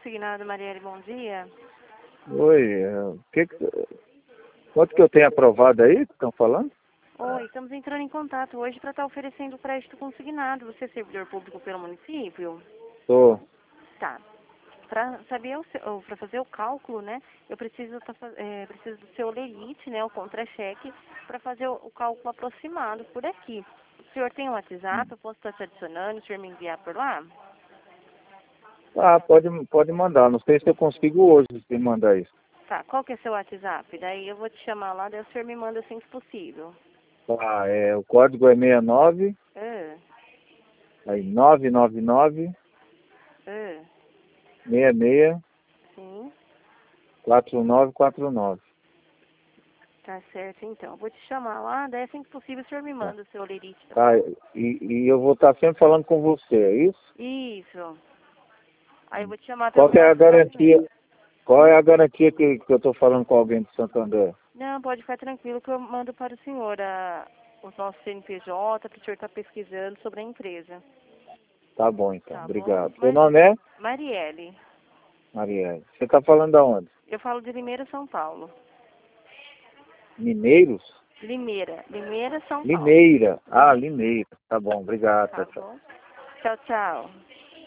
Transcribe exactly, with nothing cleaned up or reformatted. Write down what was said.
Consignado, Marielle, bom dia. Oi, é, que que, quanto que eu tenho aprovado aí, que estão falando? Oi, estamos entrando em contato hoje para estar oferecendo crédito consignado. Você é servidor público pelo município? Tô. Tá. Para saber para fazer o cálculo, né? Eu preciso tá, é, preciso do seu lerite, né? O contra-cheque para fazer o, o cálculo aproximado por aqui. O senhor tem um WhatsApp? Eu posso estar te adicionando? O senhor me enviar por lá? Ah, pode, pode mandar. Não sei se eu consigo hoje se mandar isso. Tá. Qual que é seu WhatsApp? Daí eu vou te chamar lá, daí o senhor me manda assim que possível. Tá, é, o código é sessenta e nove, Ah, aí nove nove nove, ah, seis seis, sim. quatro nove quatro nove. Tá certo, então. Eu vou te chamar lá, daí assim que possível o senhor me Tá, manda o seu lerite, tá tá bom? e, e eu vou estar sempre falando com você, é isso? Isso. Aí eu vou te chamar Qual pelo que é a WhatsApp garantia? mesmo. Qual é a garantia que, que eu estou falando com alguém de Santander? Não, pode ficar tranquilo que eu mando para o senhor a, o nosso C N P J, para o senhor estar pesquisando sobre a empresa. Tá bom, então. Tá bom? Obrigado. Seu Mas, nome é? Marielle, Marielle. Você está falando de onde? eu falo de Limeira, São Paulo. Mineiros? Limeira, Limeira, São Paulo. Limeira. Ah, E, Limeira. Tá bom, obrigado. tá Tchau, tchau. bom? Tchau, tchau.